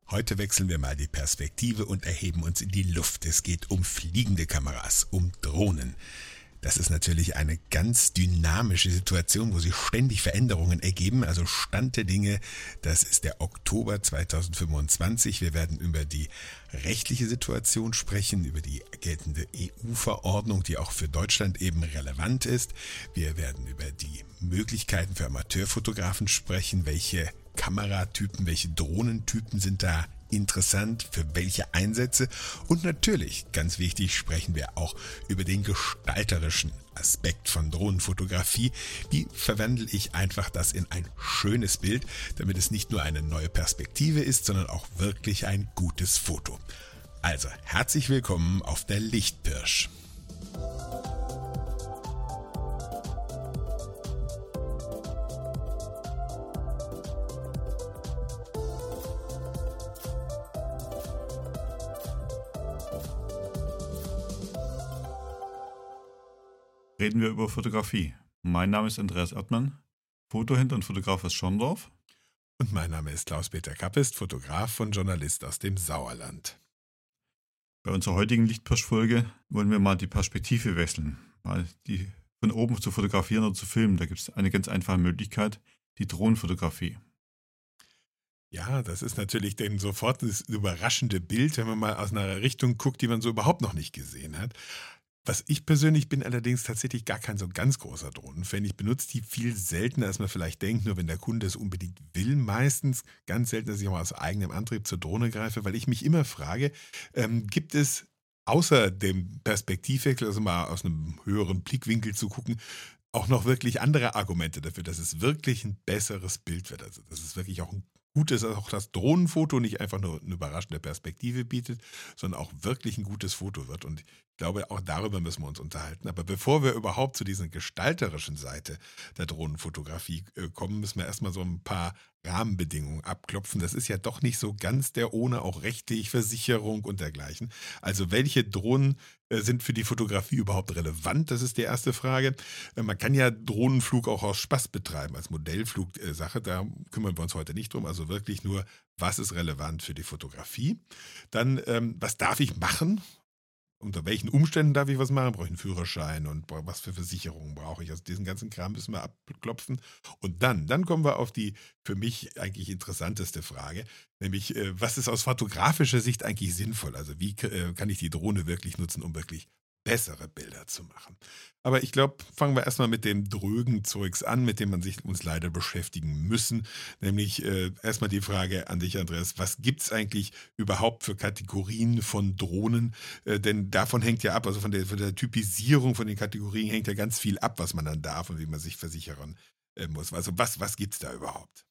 Heute wechseln wir mal die Perspektive und erheben uns in die Luft. Es geht um fliegende Kameras, um Drohnen. Das ist natürlich eine ganz dynamische Situation, wo sich ständig Veränderungen ergeben. Also Stand der Dinge, das ist der Oktober 2025. Wir werden über die rechtliche Situation sprechen, über die geltende EU-Verordnung, die auch für Deutschland eben relevant ist. Wir werden über die Möglichkeiten für Amateurfotografen sprechen, welche Kameratypen, welche Drohnentypen sind da interessant, für welche Einsätze. Und natürlich, ganz wichtig, sprechen wir auch über den gestalterischen Aspekt von Drohnenfotografie. Wie verwandle ich einfach das in ein schönes Bild, damit es nicht nur eine neue Perspektive ist, sondern auch wirklich ein gutes Foto. Also, herzlich willkommen auf der Lichtpirsch. Reden wir über Fotografie. Mein Name ist Andreas Erdmann, Fotohändler und Fotograf aus Schorndorf. Und mein Name ist Klaus-Peter Kappest, Fotograf und Journalist aus dem Sauerland. Bei unserer heutigen Lichtpirsch-Folge wollen wir mal die Perspektive wechseln. Mal die von oben zu fotografieren oder zu filmen. Da gibt es eine ganz einfache Möglichkeit, die Drohnenfotografie. Ja, das ist natürlich dann sofort das überraschende Bild, wenn man mal aus einer Richtung guckt, die man so überhaupt noch nicht gesehen hat. Was ich persönlich bin allerdings tatsächlich gar kein so ganz großer Drohnenfan. Ich benutze die viel seltener, als man vielleicht denkt, nur wenn der Kunde es unbedingt will. Meistens ganz selten, dass ich auch mal aus eigenem Antrieb zur Drohne greife, weil ich mich immer frage, gibt es außer dem Perspektivwechsel, also mal aus einem höheren Blickwinkel zu gucken, auch noch wirklich andere Argumente dafür, dass es wirklich ein besseres Bild wird. Also dass es wirklich auch ein gutes, auch das Drohnenfoto nicht einfach nur eine überraschende Perspektive bietet, sondern auch wirklich ein gutes Foto wird. Und ich glaube, auch darüber müssen wir uns unterhalten. Aber bevor wir überhaupt zu dieser gestalterischen Seite der Drohnenfotografie kommen, müssen wir erstmal so ein paar Rahmenbedingungen abklopfen. Das ist ja doch nicht so ganz der ohne, auch rechtlich, Versicherung und dergleichen. Also welche Drohnen sind für die Fotografie überhaupt relevant? Das ist die erste Frage. Man kann ja Drohnenflug auch aus Spaß betreiben, als Modellflugsache. Da kümmern wir uns heute nicht drum. Also wirklich nur, was ist relevant für die Fotografie? Dann, was darf ich machen? Unter welchen Umständen darf ich was machen? Brauche ich einen Führerschein und was für Versicherungen brauche ich? Also diesen ganzen Kram müssen wir abklopfen. Und dann kommen wir auf die für mich eigentlich interessanteste Frage, nämlich was ist aus fotografischer Sicht eigentlich sinnvoll? Also wie kann ich die Drohne wirklich nutzen, um wirklich bessere Bilder zu machen? Aber ich glaube, fangen wir erstmal mit dem drögen Zeugs an, mit dem man sich uns leider beschäftigen müssen. Nämlich erstmal die Frage an dich, Andreas, was gibt es eigentlich überhaupt für Kategorien von Drohnen? Denn davon hängt ja ab, also von der Typisierung von den Kategorien hängt ja ganz viel ab, was man dann darf und wie man sich versichern muss. Also was gibt es da überhaupt?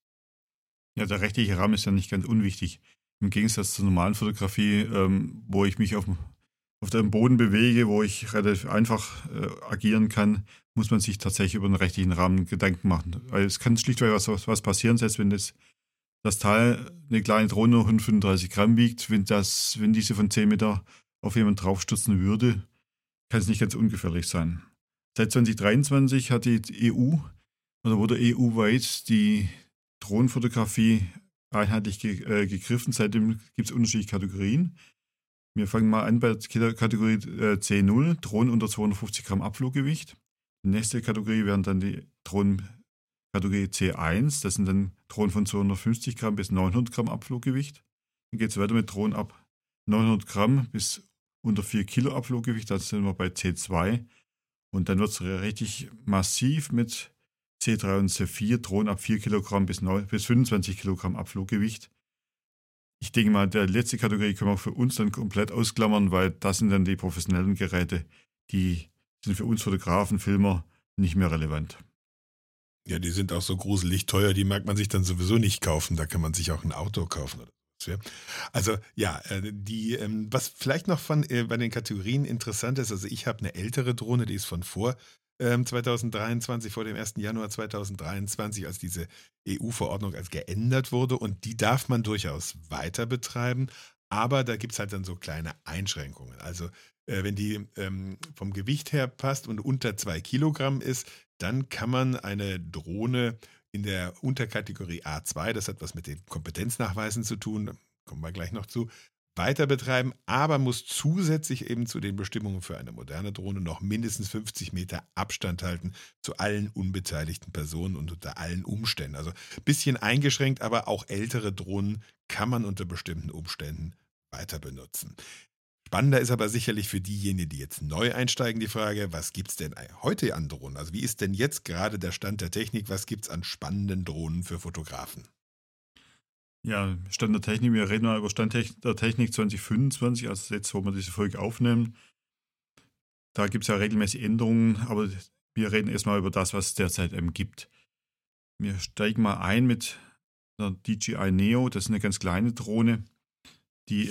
Ja, der rechtliche Rahmen ist ja nicht ganz unwichtig. Im Gegensatz zur normalen Fotografie, wo ich mich auf dem Boden bewege, wo ich relativ einfach agieren kann, muss man sich tatsächlich über den rechtlichen Rahmen Gedanken machen. Weil es kann schlichtweg was passieren, selbst wenn das Teil, eine kleine Drohne, nur 135 Gramm wiegt, wenn diese von 10 Meter auf jemanden draufstürzen würde, kann es nicht ganz ungefährlich sein. Seit 2023 hat die EU, oder wurde EU-weit die Drohnenfotografie einheitlich gegriffen. Seitdem gibt es unterschiedliche Kategorien. Wir fangen mal an bei der Kategorie C0, Drohnen unter 250 Gramm Abfluggewicht. Die nächste Kategorie wären dann die Drohnenkategorie C1, das sind dann Drohnen von 250 Gramm bis 900 Gramm Abfluggewicht. Dann geht es weiter mit Drohnen ab 900 Gramm bis unter 4 Kilo Abfluggewicht, da sind wir bei C2. Und dann wird es richtig massiv mit C3 und C4, Drohnen ab 4 Kilogramm bis 25 Kilogramm Abfluggewicht. Ich denke mal, der letzte Kategorie können wir für uns dann komplett ausklammern, weil das sind dann die professionellen Geräte, die sind für uns Fotografen, Filmer nicht mehr relevant. Ja, die sind auch so gruselig teuer, die mag man sich dann sowieso nicht kaufen. Da kann man sich auch ein Auto kaufen oder so. Ja. Also ja, was vielleicht noch bei den Kategorien interessant ist, also ich habe eine ältere Drohne, die ist von vor 2023, vor dem 1. Januar 2023, als diese EU-Verordnung als geändert wurde, und die darf man durchaus weiter betreiben, aber da gibt es halt dann so kleine Einschränkungen. Also wenn die vom Gewicht her passt und unter 2 Kilogramm ist, dann kann man eine Drohne in der Unterkategorie A2, das hat was mit den Kompetenznachweisen zu tun, kommen wir gleich noch zu, weiter betreiben, aber muss zusätzlich eben zu den Bestimmungen für eine moderne Drohne noch mindestens 50 Meter Abstand halten zu allen unbeteiligten Personen und unter allen Umständen. Also ein bisschen eingeschränkt, aber auch ältere Drohnen kann man unter bestimmten Umständen weiter benutzen. Spannender ist aber sicherlich für diejenigen, die jetzt neu einsteigen, die Frage, was gibt es denn heute an Drohnen? Also wie ist denn jetzt gerade der Stand der Technik? Was gibt es an spannenden Drohnen für Fotografen? Ja, Stand der Technik, wir reden mal über Stand der Technik 2025, also jetzt, wo wir diese Folge aufnehmen. Da gibt es ja regelmäßig Änderungen, aber wir reden erstmal über das, was es derzeit gibt. Wir steigen mal ein mit der DJI Neo, das ist eine ganz kleine Drohne, die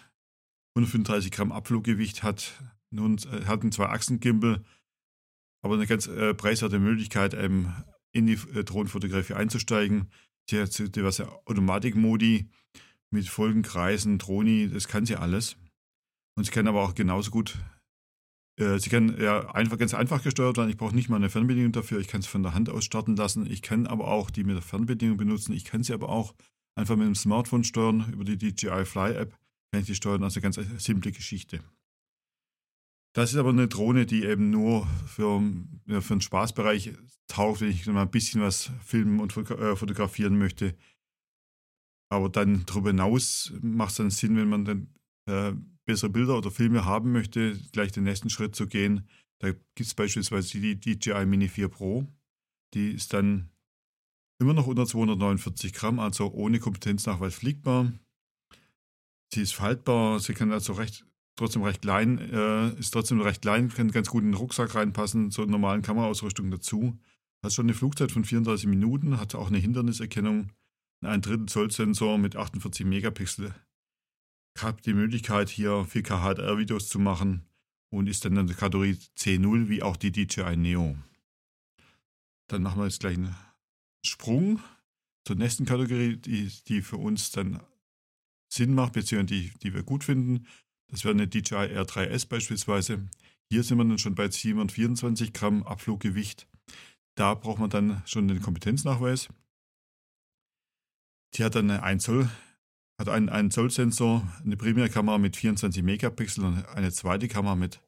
135 Gramm Abfluggewicht hat, hat einen 2-Achsen-Gimbal, aber eine ganz preiswerte Möglichkeit, in die Drohnenfotografie einzusteigen. Sie hat diverse Automatikmodi mit Folgenkreisen, Droni, das kann sie alles. Und sie kann aber auch genauso gut, sie kann ja ganz einfach gesteuert werden. Ich brauche nicht mal eine Fernbedienung dafür. Ich kann es von der Hand aus starten lassen. Ich kann aber auch die mit der Fernbedienung benutzen. Ich kann sie aber auch einfach mit dem Smartphone steuern. Über die DJI Fly App kann ich die steuern. Also ganz simple Geschichte. Das ist aber eine Drohne, die eben nur für den Spaßbereich taugt, wenn ich mal ein bisschen was filmen und fotografieren möchte. Aber dann darüber hinaus macht es dann Sinn, wenn man dann bessere Bilder oder Filme haben möchte, gleich den nächsten Schritt zu gehen. Da gibt es beispielsweise die DJI Mini 4 Pro. Die ist dann immer noch unter 249 Gramm, also ohne Kompetenznachweis fliegbar. Sie ist faltbar, sie kann also trotzdem recht klein, kann ganz gut in den Rucksack reinpassen, zur normalen Kameraausrüstung dazu. Hat schon eine Flugzeit von 34 Minuten, hat auch eine Hinderniserkennung, einen 1/3 Zoll Sensor mit 48 Megapixel. Ich habe die Möglichkeit, hier 4K HDR-Videos zu machen und ist dann in der Kategorie C0, wie auch die DJI Neo. Dann machen wir jetzt gleich einen Sprung zur nächsten Kategorie, die für uns dann Sinn macht, beziehungsweise die wir gut finden. Das wäre eine DJI R3S beispielsweise. Hier sind wir dann schon bei 724 Gramm Abfluggewicht. Da braucht man dann schon den Kompetenznachweis. Die hat dann einen Zoll-Sensor, eine Primärkamera mit 24 Megapixel und eine zweite Kamera mit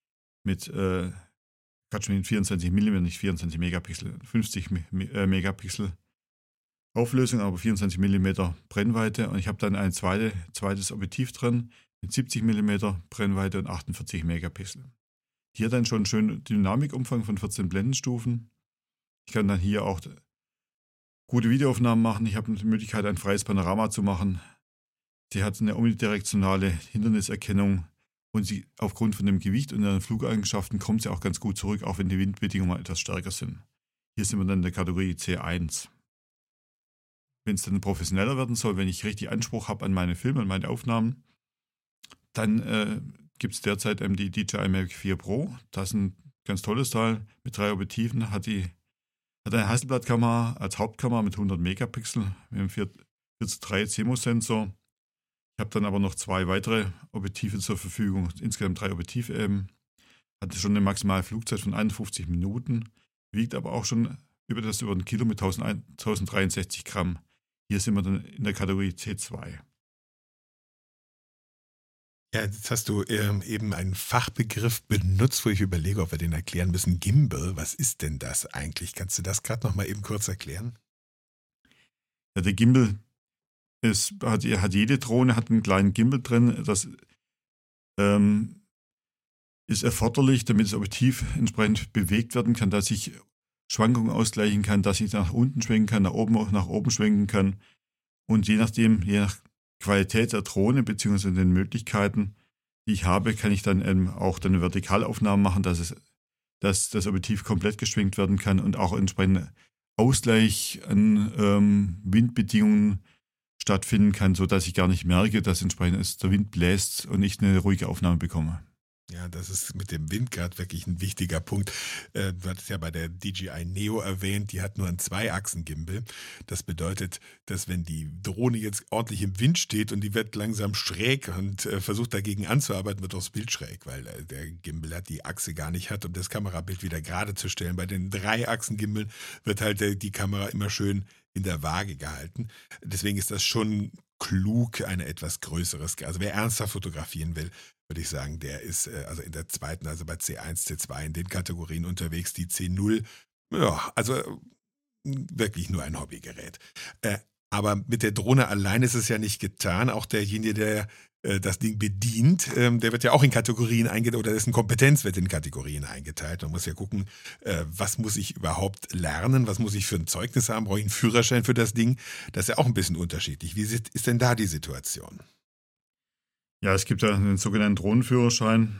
24 mm, nicht 24 Megapixel, 50 Megapixel Auflösung, aber 24 mm Brennweite. Und ich habe dann ein zweites Objektiv dran mit 70 mm Brennweite und 48 Megapixel. Hier dann schon schön Dynamikumfang von 14 Blendenstufen. Ich kann dann hier auch gute Videoaufnahmen machen. Ich habe die Möglichkeit, ein freies Panorama zu machen. Sie hat eine omnidirektionale Hinderniserkennung und sie aufgrund von dem Gewicht und ihren Flugeigenschaften kommt sie auch ganz gut zurück, auch wenn die Windbedingungen mal etwas stärker sind. Hier sind wir dann in der Kategorie C1. Wenn es dann professioneller werden soll, wenn ich richtig Anspruch habe an meine Filme und meine Aufnahmen, dann gibt es derzeit die DJI Mavic 4 Pro. Das ist ein ganz tolles Teil mit 3 Objektiven. Hat eine Hasselblatt-Kamera als Hauptkamera mit 100 Megapixel mit einem 4:3 CMOS-Sensor. Ich habe dann aber noch 2 weitere Objektive zur Verfügung, insgesamt 3 Objektive. Hatte schon eine maximale Flugzeit von 51 Minuten, wiegt aber auch schon über ein Kilo mit 1063 Gramm. Hier sind wir dann in der Kategorie C2. Ja, jetzt hast du eben einen Fachbegriff benutzt, wo ich überlege, ob wir den erklären müssen. Gimbal, was ist denn das eigentlich? Kannst du das gerade noch mal eben kurz erklären? Ja, der Gimbal hat jede Drohne hat einen kleinen Gimbal drin. Das ist erforderlich, damit das Objektiv entsprechend bewegt werden kann, dass ich Schwankungen ausgleichen kann, dass ich nach unten schwenken kann, nach oben schwenken kann. Und je nach Qualität der Drohne bzw. den Möglichkeiten, die ich habe, kann ich dann auch eine Vertikalaufnahme machen, dass das Objektiv komplett geschwenkt werden kann und auch entsprechend Ausgleich an Windbedingungen stattfinden kann, sodass ich gar nicht merke, dass entsprechend der Wind bläst und ich eine ruhige Aufnahme bekomme. Ja, das ist mit dem Wind gerade wirklich ein wichtiger Punkt. Du hattest ja bei der DJI Neo erwähnt, die hat nur einen 2-Achsen-Gimbal. Das bedeutet, dass wenn die Drohne jetzt ordentlich im Wind steht und die wird langsam schräg und versucht dagegen anzuarbeiten, wird auch das Bild schräg, weil der Gimbal die Achse gar nicht hat, um das Kamerabild wieder gerade zu stellen. Bei den 3-Achsen-Gimbal wird halt die Kamera immer schön in der Waage gehalten. Deswegen ist das schon klug, eine etwas größere Skala. Also wer ernsthaft fotografieren will, würde ich sagen, der ist also in der zweiten, also bei C1, C2 in den Kategorien unterwegs, die C0, ja, also wirklich nur ein Hobbygerät. Äh, aber mit der Drohne allein ist es ja nicht getan. Auch derjenige, der das Ding bedient, der wird ja auch in Kategorien eingeteilt, oder dessen Kompetenz wird in Kategorien eingeteilt. Man muss ja gucken, was muss ich überhaupt lernen, was muss ich für ein Zeugnis haben, brauche ich einen Führerschein für das Ding. Das ist ja auch ein bisschen unterschiedlich. Wie ist denn da die Situation? Ja, es gibt ja einen sogenannten Drohnenführerschein.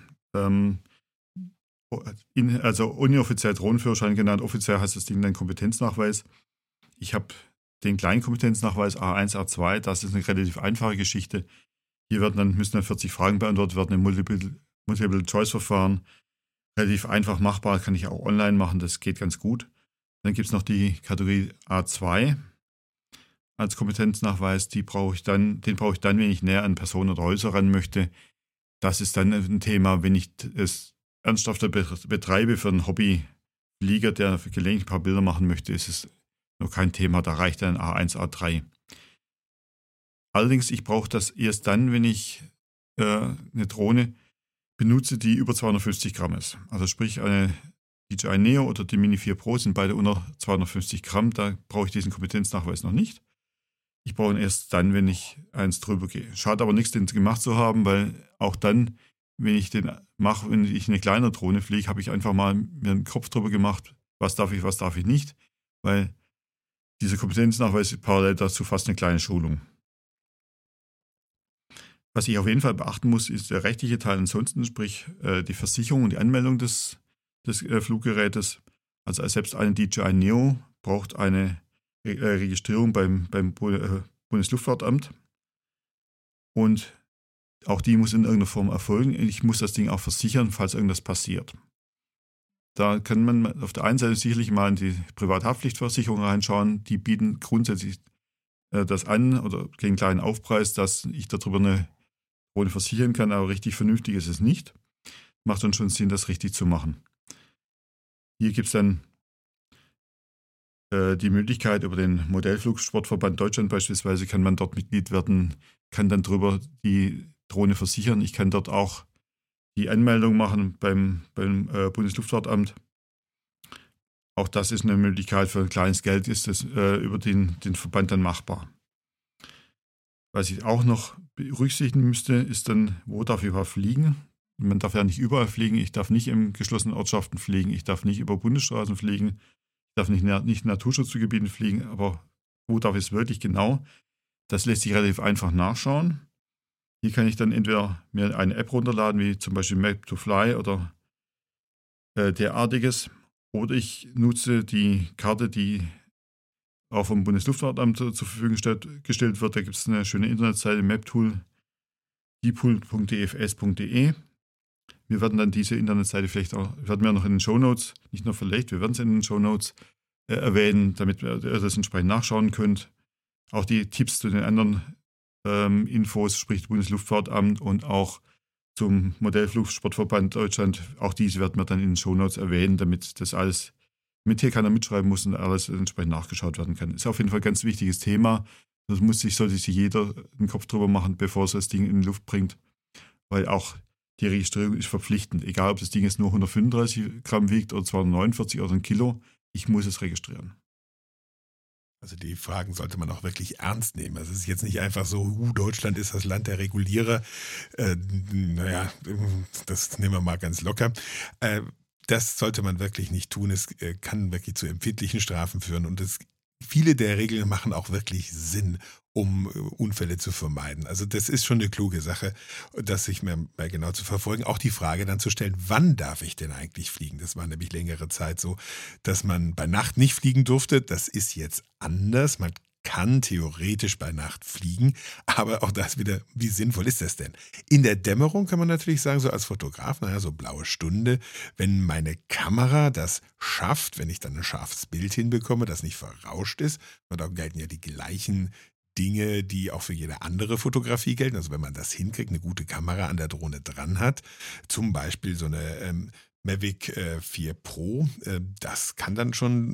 Also inoffiziell Drohnenführerschein genannt, offiziell heißt das Ding dann Kompetenznachweis. Ich habe den kleinen Kompetenznachweis A1, A2, das ist eine relativ einfache Geschichte. Hier müssen dann 40 Fragen beantwortet werden im Multiple-Choice-Verfahren. Relativ einfach machbar, kann ich auch online machen, das geht ganz gut. Dann gibt es noch die Kategorie A2 als Kompetenznachweis, den brauche ich dann, wenn ich näher an Personen oder Häuser ran möchte. Das ist dann ein Thema, wenn ich es ernsthafter betreibe für einen Hobbyflieger, der gelegentlich ein paar Bilder machen möchte, ist es noch kein Thema, da reicht dann A1, A3. Allerdings, ich brauche das erst dann, wenn ich eine Drohne benutze, die über 250 Gramm ist. Also sprich, eine DJI Neo oder die Mini 4 Pro sind beide unter 250 Gramm. Da brauche ich diesen Kompetenznachweis noch nicht. Ich brauche ihn erst dann, wenn ich eins drüber gehe. Schadet aber nichts, den gemacht zu haben, weil auch dann, wenn ich den mache, wenn ich eine kleine Drohne fliege, habe ich einfach mal mir einen Kopf drüber gemacht, was darf ich nicht, weil dieser Kompetenznachweis ist parallel dazu fast eine kleine Schulung. Was ich auf jeden Fall beachten muss, ist der rechtliche Teil ansonsten, sprich die Versicherung und die Anmeldung des Fluggerätes. Also selbst eine DJI Neo braucht eine Registrierung beim Bundesluftfahrtamt. Und auch die muss in irgendeiner Form erfolgen. Ich muss das Ding auch versichern, falls irgendwas passiert. Da kann man auf der einen Seite sicherlich mal in die Privathaftpflichtversicherung reinschauen. Die bieten grundsätzlich das an oder gegen einen kleinen Aufpreis, dass ich darüber eine Drohne versichern kann, aber richtig vernünftig ist es nicht. Macht dann schon Sinn, das richtig zu machen. Hier gibt es dann die Möglichkeit, über den Modellflugsportverband Deutschland beispielsweise kann man dort Mitglied werden, kann dann darüber die Drohne versichern. Ich kann dort auch die Anmeldung machen beim Bundesluftfahrtamt. Auch das ist eine Möglichkeit, für ein kleines Geld ist das über den Verband dann machbar. Was ich auch noch berücksichtigen müsste, ist dann, wo darf ich überhaupt fliegen? Man darf ja nicht überall fliegen, ich darf nicht in geschlossenen Ortschaften fliegen, ich darf nicht über Bundesstraßen fliegen, ich darf nicht in Naturschutzgebieten fliegen, aber wo darf ich es wirklich genau? Das lässt sich relativ einfach nachschauen. Hier kann ich dann entweder mir eine App runterladen, wie zum Beispiel Map2Fly oder derartiges, oder ich nutze die Karte, die auch vom Bundesluftfahrtamt zur Verfügung gestellt wird. Da gibt es eine schöne Internetseite, Maptool, dipool.dfs.de. Wir werden dann diese Internetseite vielleicht auch, werden wir noch in den Shownotes, nicht nur verlinkt, wir werden es in den Shownotes erwähnen, damit ihr das entsprechend nachschauen könnt. Auch die Tipps zu den anderen Infos, sprich Bundesluftfahrtamt und auch zum Modellflugsportverband Deutschland, auch diese werden wir dann in den Shownotes erwähnen, damit das alles hier keiner mitschreiben muss und alles entsprechend nachgeschaut werden kann. Ist auf jeden Fall ein ganz wichtiges Thema. Das sollte sich jeder den Kopf drüber machen, bevor es das Ding in die Luft bringt, weil auch die Registrierung ist verpflichtend. Egal, ob das Ding jetzt nur 135 Gramm wiegt oder 249 oder ein Kilo, ich muss es registrieren. Also die Fragen sollte man auch wirklich ernst nehmen. Also es ist jetzt nicht einfach so, Deutschland ist das Land der Regulierer. Naja, das nehmen wir mal ganz locker. Das sollte man wirklich nicht tun. Es kann wirklich zu empfindlichen Strafen führen. Und viele der Regeln machen auch wirklich Sinn, um Unfälle zu vermeiden. Also das ist schon eine kluge Sache, das sich mal genau zu verfolgen. Auch die Frage dann zu stellen, wann darf ich denn eigentlich fliegen? Das war nämlich längere Zeit so, dass man bei Nacht nicht fliegen durfte. Das ist jetzt anders. Man kann theoretisch bei Nacht fliegen, aber auch das wieder, wie sinnvoll ist das denn? In der Dämmerung kann man natürlich sagen, so als Fotograf, naja, so blaue Stunde, wenn meine Kamera das schafft, wenn ich dann ein scharfes Bild hinbekomme, das nicht verrauscht ist, und da gelten ja die gleichen Dinge, die auch für jede andere Fotografie gelten. Also wenn man das hinkriegt, eine gute Kamera an der Drohne dran hat, zum Beispiel so eine Mavic 4 Pro. Das kann dann schon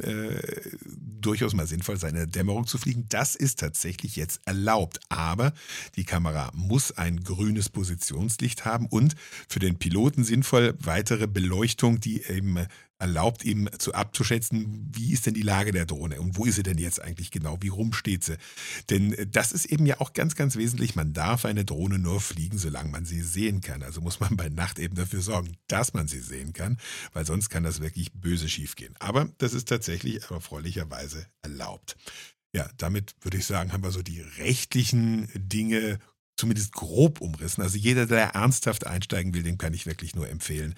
durchaus mal sinnvoll sein, in der Dämmerung zu fliegen. Das ist tatsächlich jetzt erlaubt. Aber die Kamera muss ein grünes Positionslicht haben und für den Piloten sinnvoll weitere Beleuchtung, die eben erlaubt, ihm abzuschätzen, wie ist denn die Lage der Drohne und wo ist sie denn jetzt eigentlich genau, wie rum steht sie. Denn das ist eben ja auch ganz, ganz wesentlich. Man darf eine Drohne nur fliegen, solange man sie sehen kann. Also muss man bei Nacht eben dafür sorgen, dass man sie sehen kann, weil sonst kann das wirklich böse schiefgehen. Aber das ist tatsächlich erfreulicherweise erlaubt. Ja, damit würde ich sagen, haben wir so die rechtlichen Dinge zumindest grob umrissen. Also jeder, der ernsthaft einsteigen will, dem kann ich wirklich nur empfehlen,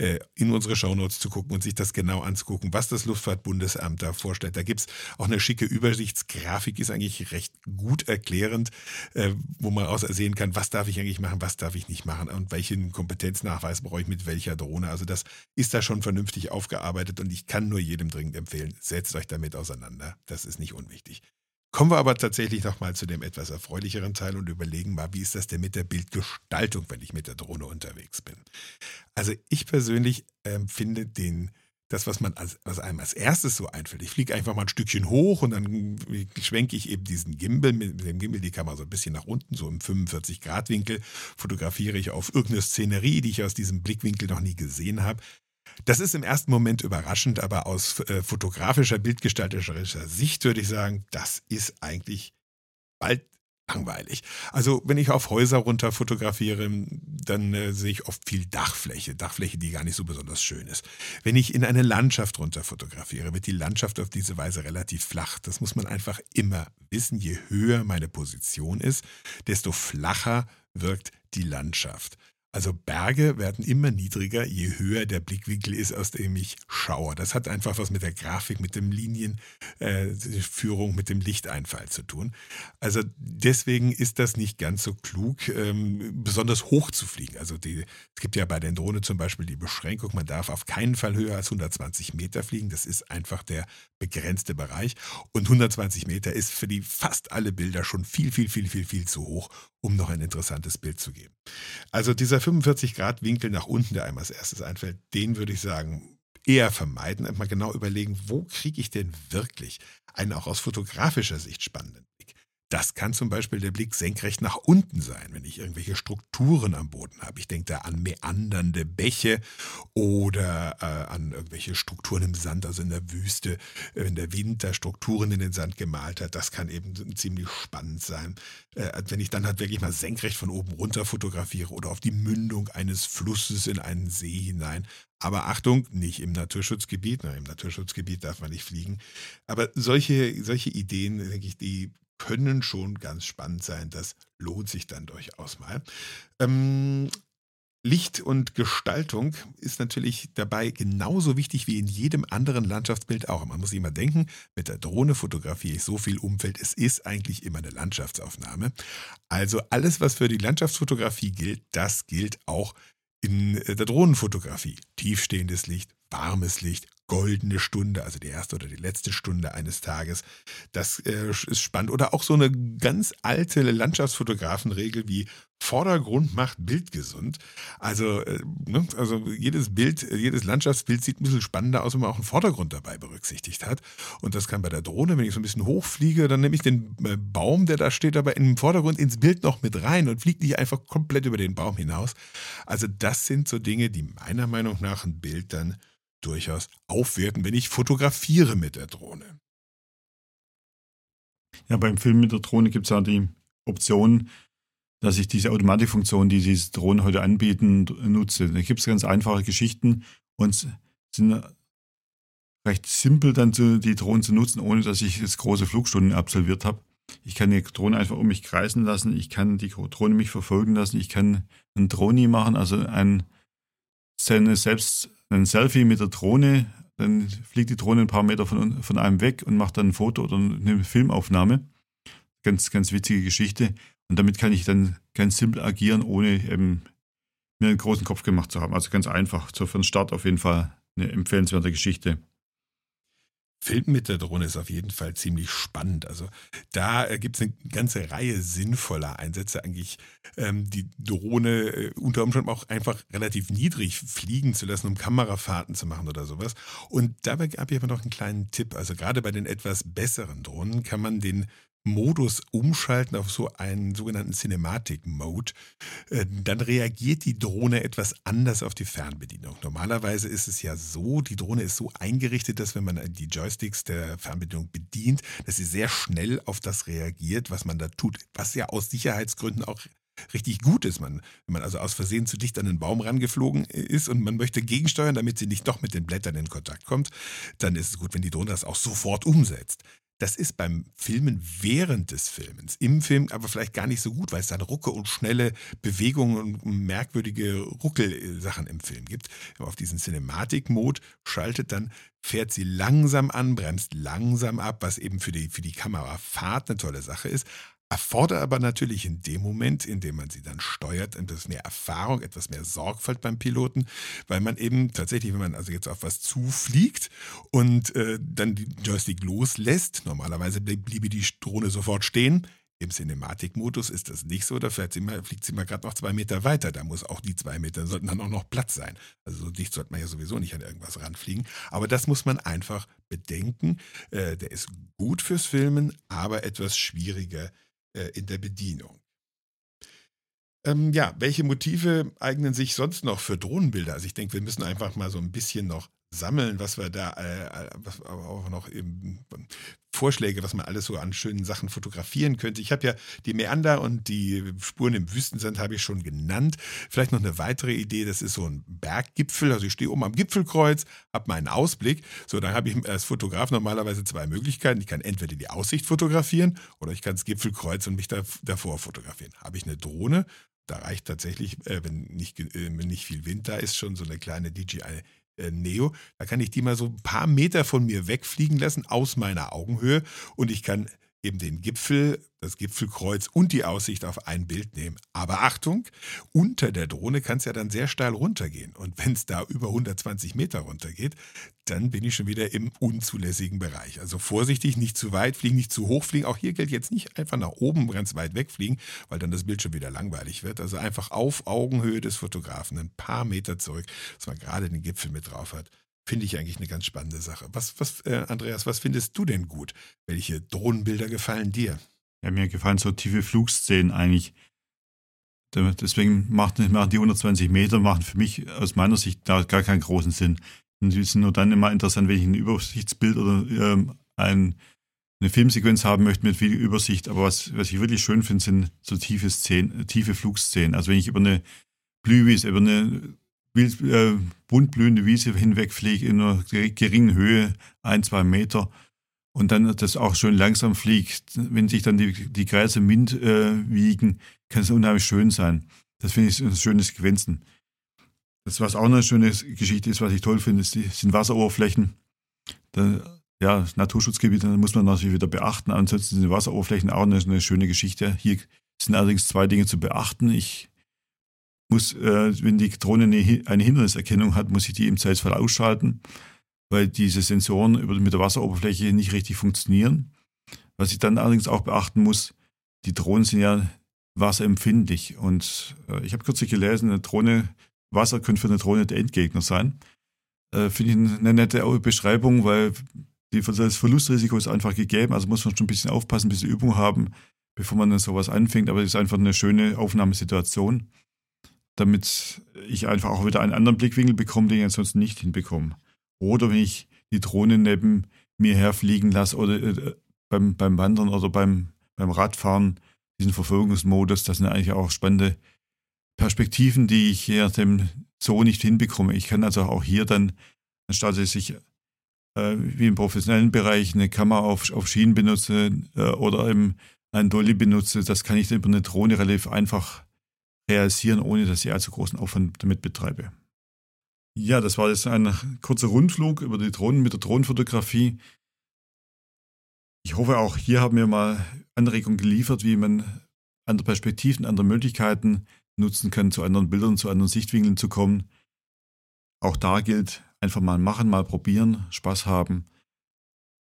in unsere Shownotes zu gucken und sich das genau anzugucken, was das Luftfahrtbundesamt da vorstellt. Da gibt es auch eine schicke Übersichtsgrafik, ist eigentlich recht gut erklärend, wo man auch sehen kann, was darf ich eigentlich machen, was darf ich nicht machen und welchen Kompetenznachweis brauche ich mit welcher Drohne. Also das ist da schon vernünftig aufgearbeitet und ich kann nur jedem dringend empfehlen, setzt euch damit auseinander. Das ist nicht unwichtig. Kommen wir aber tatsächlich noch mal zu dem etwas erfreulicheren Teil und überlegen mal, wie ist das denn mit der Bildgestaltung, wenn ich mit der Drohne unterwegs bin. Also ich persönlich finde das, was einem als erstes so einfällt. Ich fliege einfach mal ein Stückchen hoch und dann schwenke ich eben diesen Gimbal, mit dem Gimbal die Kamera so ein bisschen nach unten, so im 45-Grad-Winkel, fotografiere ich auf irgendeine Szenerie, die ich aus diesem Blickwinkel noch nie gesehen habe. Das ist im ersten Moment überraschend, aber aus fotografischer, bildgestalterischer Sicht würde ich sagen, das ist eigentlich bald langweilig. Also wenn ich auf Häuser runter fotografiere, dann sehe ich oft viel Dachfläche, die gar nicht so besonders schön ist. Wenn ich in eine Landschaft runter fotografiere, wird die Landschaft auf diese Weise relativ flach. Das muss man einfach immer wissen. Je höher meine Position ist, desto flacher wirkt die Landschaft. Also Berge werden immer niedriger, je höher der Blickwinkel ist, aus dem ich schaue. Das hat einfach was mit der Grafik, mit dem Linienführung, mit dem Lichteinfall zu tun. Also deswegen ist das nicht ganz so klug, besonders hoch zu fliegen. Also es gibt ja bei den Drohnen zum Beispiel die Beschränkung, man darf auf keinen Fall höher als 120 Meter fliegen. Das ist einfach der begrenzte Bereich. Und 120 Meter ist für die fast alle Bilder schon viel, viel, viel, viel, viel zu hoch, um noch ein interessantes Bild zu geben. Also dieser 45-Grad-Winkel nach unten, der einem als erstes einfällt, den würde ich sagen, eher vermeiden. Mal genau überlegen, wo kriege ich denn wirklich einen auch aus fotografischer Sicht spannenden Blick? Das kann zum Beispiel der Blick senkrecht nach unten sein, wenn ich irgendwelche Strukturen am Boden habe. Ich denke da an meandernde Bäche oder an irgendwelche Strukturen im Sand, also in der Wüste, wenn der Wind da Strukturen in den Sand gemalt hat. Das kann eben ziemlich spannend sein. Wenn ich dann halt wirklich mal senkrecht von oben runter fotografiere oder auf die Mündung eines Flusses in einen See hinein. Aber Achtung, nicht im Naturschutzgebiet. Im Naturschutzgebiet darf man nicht fliegen. Aber solche Ideen, denke ich, die können schon ganz spannend sein. Das lohnt sich dann durchaus mal. Licht und Gestaltung ist natürlich dabei genauso wichtig wie in jedem anderen Landschaftsbild auch. Man muss immer denken, mit der Drohne fotografiere ich so viel Umfeld, es ist eigentlich immer eine Landschaftsaufnahme. Also alles, was für die Landschaftsfotografie gilt, das gilt auch in der Drohnenfotografie. Tiefstehendes Licht, warmes Licht, goldene Stunde, also die erste oder die letzte Stunde eines Tages. Das ist spannend. Oder auch so eine ganz alte Landschaftsfotografenregel wie Vordergrund macht Bild gesund. Also, also jedes Landschaftsbild sieht ein bisschen spannender aus, wenn man auch einen Vordergrund dabei berücksichtigt hat. Und das kann bei der Drohne, wenn ich so ein bisschen hochfliege, dann nehme ich den Baum, der da steht, aber im Vordergrund ins Bild noch mit rein und fliege nicht einfach komplett über den Baum hinaus. Also das sind so Dinge, die meiner Meinung nach ein Bild dann durchaus aufwerten, wenn ich fotografiere mit der Drohne. Ja, beim Film mit der Drohne gibt es ja die Option, dass ich diese Automatikfunktion, die diese Drohnen heute anbieten, nutze. Da gibt es ganz einfache Geschichten und sind recht simpel dann die Drohnen zu nutzen, ohne dass ich jetzt große Flugstunden absolviert habe. Ich kann die Drohne einfach um mich kreisen lassen, ich kann die Drohne mich verfolgen lassen, ich kann einen Droni machen, also ein Selfie mit der Drohne, dann fliegt die Drohne ein paar Meter von einem weg und macht dann ein Foto oder eine Filmaufnahme. Ganz, ganz witzige Geschichte. Und damit kann ich dann ganz simpel agieren, ohne eben mir einen großen Kopf gemacht zu haben. Also ganz einfach. So für den Start auf jeden Fall eine empfehlenswerte Geschichte. Filmen mit der Drohne ist auf jeden Fall ziemlich spannend. Also da gibt es eine ganze Reihe sinnvoller Einsätze, eigentlich die Drohne unter Umständen auch einfach relativ niedrig fliegen zu lassen, um Kamerafahrten zu machen oder sowas. Und dabei habe ich aber noch einen kleinen Tipp. Also gerade bei den etwas besseren Drohnen kann man den Modus umschalten auf so einen sogenannten Cinematic Mode. Dann reagiert die Drohne etwas anders auf die Fernbedienung. Normalerweise ist es ja so, die Drohne ist so eingerichtet, dass wenn man die Joysticks der Fernbedienung bedient, dass sie sehr schnell auf das reagiert, was man da tut. Was ja aus Sicherheitsgründen auch richtig gut ist. Wenn man also aus Versehen zu dicht an den Baum rangeflogen ist und man möchte gegensteuern, damit sie nicht doch mit den Blättern in Kontakt kommt, dann ist es gut, wenn die Drohne das auch sofort umsetzt. Das ist beim Filmen während des Filmens, im Film aber vielleicht gar nicht so gut, weil es dann Rucke und schnelle Bewegungen und merkwürdige Ruckelsachen im Film gibt. Wenn man auf diesen Cinematic-Mode schaltet, dann fährt sie langsam an, bremst langsam ab, was eben für die Kamerafahrt eine tolle Sache ist. Erfordert aber natürlich in dem Moment, in dem man sie dann steuert, etwas mehr Erfahrung, etwas mehr Sorgfalt beim Piloten, weil man eben tatsächlich, wenn man also jetzt auf was zufliegt und dann die Joystick loslässt, normalerweise bliebe die Drohne sofort stehen. Im Cinematic-Modus ist das nicht so, da fliegt sie mal gerade noch 2 Meter weiter. Da muss auch die 2 Meter, sollten dann auch noch Platz sein. Also so dicht sollte man ja sowieso nicht an irgendwas ranfliegen. Aber das muss man einfach bedenken. Der ist gut fürs Filmen, aber etwas schwieriger in der Bedienung. Ja, welche Motive eignen sich sonst noch für Drohnenbilder? Also ich denke, wir müssen einfach mal so ein bisschen noch sammeln, was wir da, was auch noch eben Vorschläge, was man alles so an schönen Sachen fotografieren könnte. Ich habe ja die Mäander und die Spuren im Wüstensand habe ich schon genannt. Vielleicht noch eine weitere Idee, das ist so ein Berggipfel. Also ich stehe oben am Gipfelkreuz, habe meinen Ausblick. So, dann habe ich als Fotograf normalerweise zwei Möglichkeiten. Ich kann entweder die Aussicht fotografieren oder ich kann das Gipfelkreuz und mich davor fotografieren. Habe ich eine Drohne, da reicht tatsächlich, wenn nicht viel Wind da ist, schon so eine kleine DJI Neo. Da kann ich die mal so ein paar Meter von mir wegfliegen lassen, aus meiner Augenhöhe. Und ich kann eben den Gipfel, das Gipfelkreuz und die Aussicht auf ein Bild nehmen. Aber Achtung, unter der Drohne kann es ja dann sehr steil runtergehen. Und wenn es da über 120 Meter runtergeht, dann bin ich schon wieder im unzulässigen Bereich. Also vorsichtig, nicht zu weit fliegen, nicht zu hoch fliegen. Auch hier gilt jetzt nicht einfach nach oben ganz weit wegfliegen, weil dann das Bild schon wieder langweilig wird. Also einfach auf Augenhöhe des Fotografen, ein paar Meter zurück, dass man gerade den Gipfel mit drauf hat. Finde ich eigentlich eine ganz spannende Sache. Andreas, was findest du denn gut? Welche Drohnenbilder gefallen dir? Ja, mir gefallen so tiefe Flugszenen eigentlich. Deswegen machen die 120 Meter machen für mich aus meiner Sicht gar keinen großen Sinn. Und die sind nur dann immer interessant, wenn ich ein Übersichtsbild oder eine Filmsequenz haben möchte mit viel Übersicht. Aber was ich wirklich schön finde, sind so tiefe Flugszenen. Also wenn ich über eine Blühwiese, über eine bunt blühende Wiese hinwegfliege in einer geringen Höhe, 1-2 Meter, und dann das auch schön langsam fliegt, wenn sich dann die Gräser im Wind wiegen, kann es unheimlich schön sein. Das finde ich schöne Sequenzen. Das, was auch eine schöne Geschichte ist, was ich toll finde, sind Wasseroberflächen. Naturschutzgebiete, da muss man natürlich wieder beachten. Ansonsten sind Wasseroberflächen auch eine schöne Geschichte. Hier sind allerdings 2 Dinge zu beachten. Ich muss, wenn die Drohne eine Hinderniserkennung hat, muss ich die im Zweifelsfall ausschalten, weil diese Sensoren mit der Wasseroberfläche nicht richtig funktionieren. Was ich dann allerdings auch beachten muss, die Drohnen sind ja wasserempfindlich. Und ich habe kürzlich gelesen, Wasser könnte für eine Drohne der Endgegner sein. Finde ich eine nette Beschreibung, weil das Verlustrisiko ist einfach gegeben. Also muss man schon ein bisschen aufpassen, ein bisschen Übung haben, bevor man dann sowas anfängt. Aber es ist einfach eine schöne Aufnahmesituation, damit ich einfach auch wieder einen anderen Blickwinkel bekomme, den ich ansonsten nicht hinbekomme. Oder wenn ich die Drohne neben mir herfliegen lasse oder beim Wandern oder beim Radfahren, diesen Verfolgungsmodus, das sind eigentlich auch spannende Perspektiven, die ich hier so nicht hinbekomme. Ich kann also auch hier dann, anstatt dass ich wie im professionellen Bereich eine Kamera auf Schienen benutze oder eben einen Dolly benutze, das kann ich dann über eine Drohne relativ einfach realisieren, ohne dass ich allzu großen Aufwand damit betreibe. Ja, das war jetzt ein kurzer Rundflug über die Drohnen mit der Drohnenfotografie. Ich hoffe, auch hier haben wir mal Anregungen geliefert, wie man andere Perspektiven, andere Möglichkeiten nutzen kann, zu anderen Bildern, zu anderen Sichtwinkeln zu kommen. Auch da gilt, einfach mal machen, mal probieren, Spaß haben.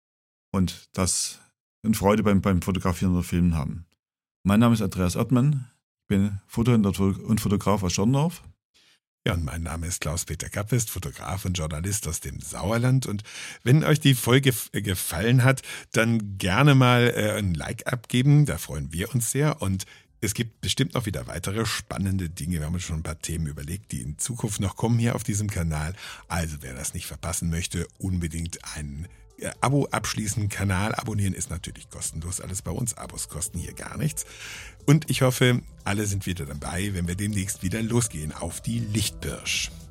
und das und Freude beim Fotografieren oder Filmen haben. Mein Name ist Andreas Ottmann, ich bin Fotohändler und Fotograf aus Schorndorf. Ja, und mein Name ist Klaus-Peter Kappest, Fotograf und Journalist aus dem Sauerland. Und wenn euch die Folge gefallen hat, dann gerne mal ein Like abgeben, da freuen wir uns sehr. Und es gibt bestimmt noch wieder weitere spannende Dinge. Wir haben uns schon ein paar Themen überlegt, die in Zukunft noch kommen hier auf diesem Kanal. Also wer das nicht verpassen möchte, unbedingt ein Abo abschließen. Kanal abonnieren ist natürlich kostenlos. Alles bei uns. Abos kosten hier gar nichts. Und ich hoffe, alle sind wieder dabei, wenn wir demnächst wieder losgehen auf die Lichtbirsch.